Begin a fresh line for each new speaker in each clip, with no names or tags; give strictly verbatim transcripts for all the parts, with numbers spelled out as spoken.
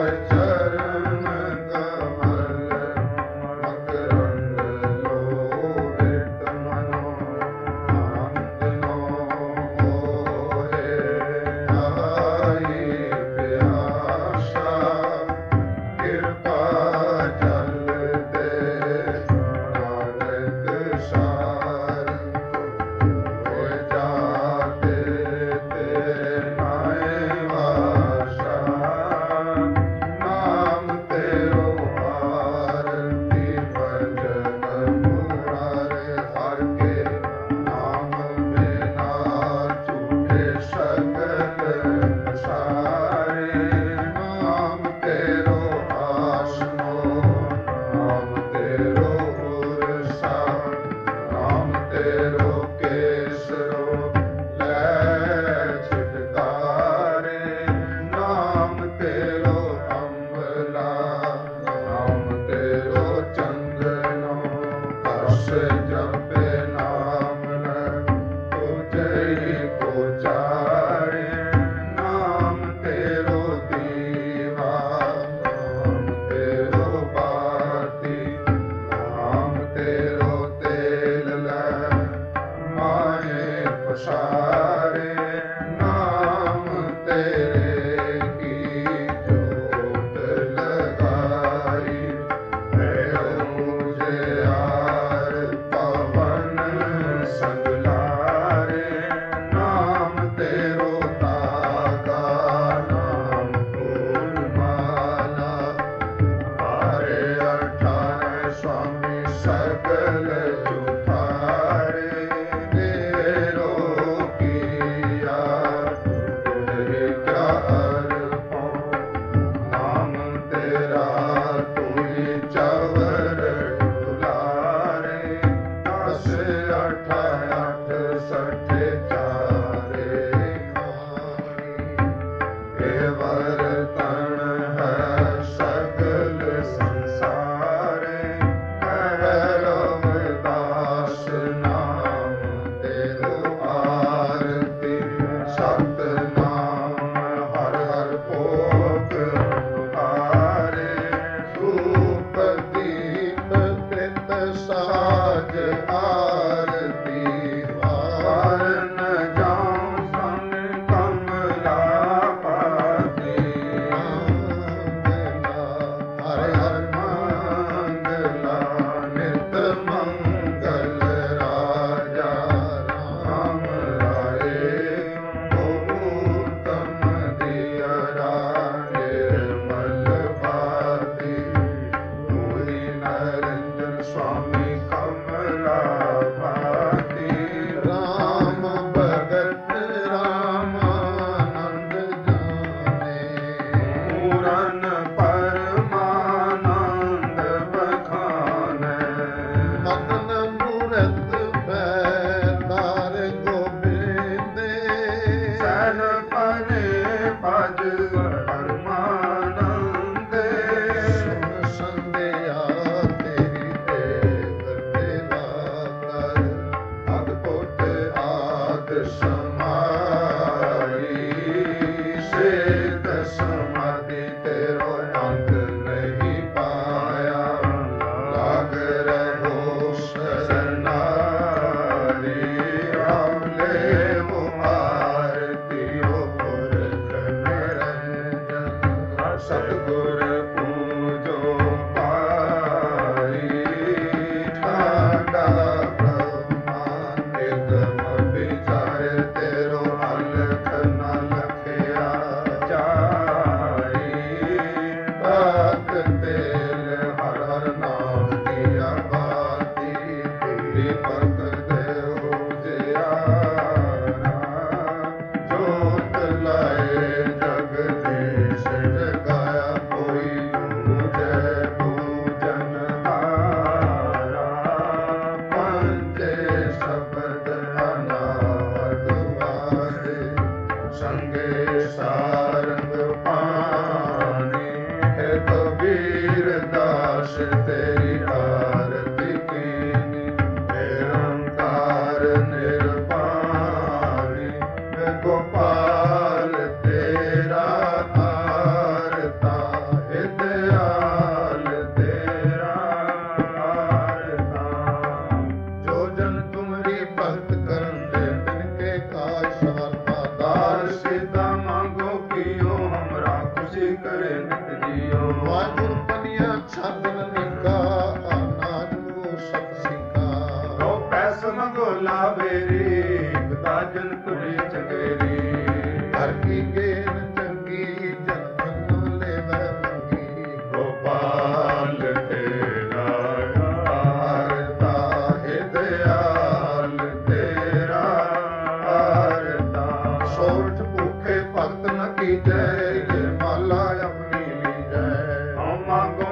ਗੋਪਾਲ ਤੇਰਾ ਧਾਰਤਾ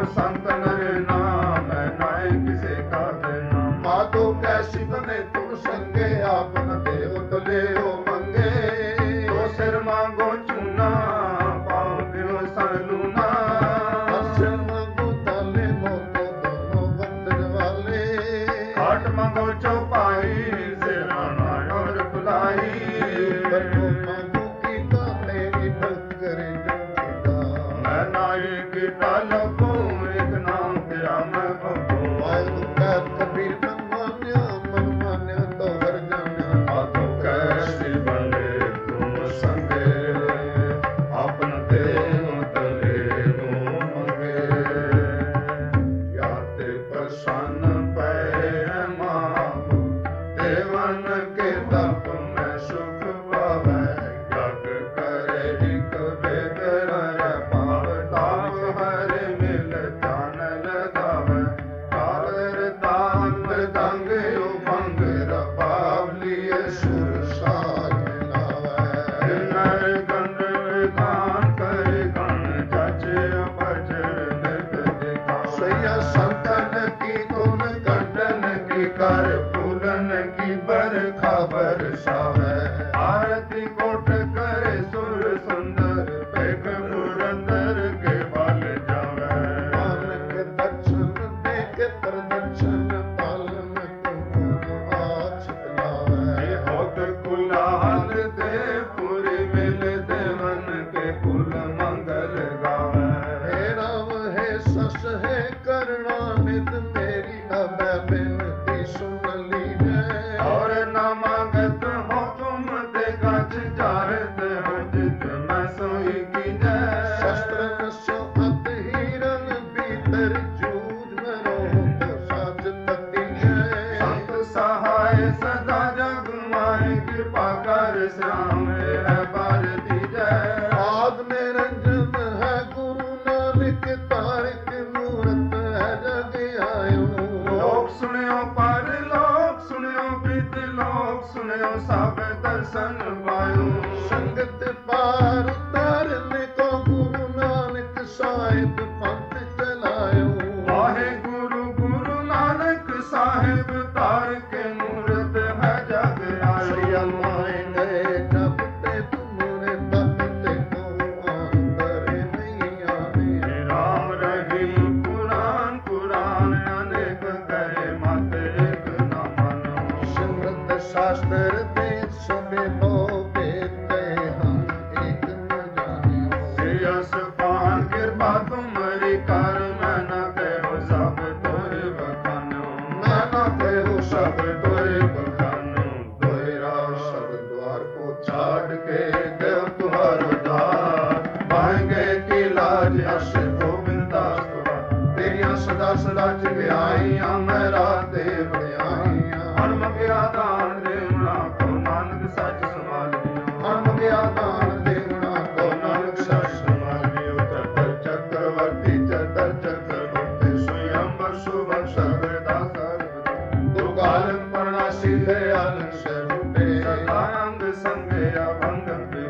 संत नर नाम नाय किसे का देना। माधो कैसी बने तुम संगे आपन देव तले हो मंगे। तो सिर मांगो चूना पाओ दियो सन लूना। दर्शन मांगो ताले मोतो दोनों बंदर वाले। हाट मांगो चौपाई से राना और बुलाई। बरको मांगो गीता तेरी भक्त करे जो मैं नाई गीता लखो एक नाम तेरा मैं भगो। वाहिगुरु कहत कबीर मन मान्या मन मान्या तो हर जान्या। आतो कैसी बने तुम संगे अपन देव तले हो मंगे। या ते प्रसन्न पै माहु देवन के तप में सुख पावै। जग करे एक वेद रह पाव ताप हर मिल जान लगावै। कालर तान मृदंग उभंग रपाव लिए सुर साज मिलावै। नर गंध विधान करे गण जच बज नित दिखावै। सैया संतन की गुण कंडन की कर फूलन की बरखा बरसावै। आरती कोट करे सुर सुंदर पेख पुरंदर के बल जावै। नानक दर्शन देख प्रदर्शन पालन तुम आछ लावै। होत कुलाल दे पुरी मिल देवन के कुल मंगल गावै। हे राम हे सस हे करुणा नित मेरी अबै बिनती सुन लीजै। और न मांगत हो तुम ते गज जारत हो जित मैं सोई कीजै। शस्त्र सो अत हीरन भीतर जूझ में रोत साज ततीजै। संत सहाय सदा जग माय कृपा कर श्याम है बार दीजै। आद निरंजन है गुरु नानक तारिक मूरत है जग आयो। लोक सुनियो पर लोक सुनियो प्रीत लोक सुनियो सब दर्शन पायो। संगत पार उतारने को गुरु नानक साहिब पंथ चलायो। वाहे गुरु गुरु नानक साहिब तार के मूरत है जग आयो। माए गए जब ते तुमरे तब ते को अंदर नहीं आने। राम रहीम पुराण पुराण अनेक करे मत एक न मानो। सिमरत शास्त्र वेद सबे लो वेद कहे हम एक न जानियो। श्रेयस पान कृपा तुम्हारी कर मैं न कहो सब तोरे बखानो। मैं न कहो सब तोरे बखानो। तोरा सब द्वार को छाड़ के देव तुम्हारो द्वार। पाएंगे की लाज अस गोविंद दास तुम्हारा। तेरिया सदा सदा चिड़ियाइया मेरा देव बड़ियाइया। हनुम गया दान देवना को नानक सच संभाल लियो। हनुम गया दान देवना को नानक सच संभाल लियो। चतर चक्रवर्ती चतर चक्रवर्ती स्वयं शुभम सर्वदा सर्वदा। दुर्गालन परनासी दयालन स्वरूपे। सदा अंग संगे अभंग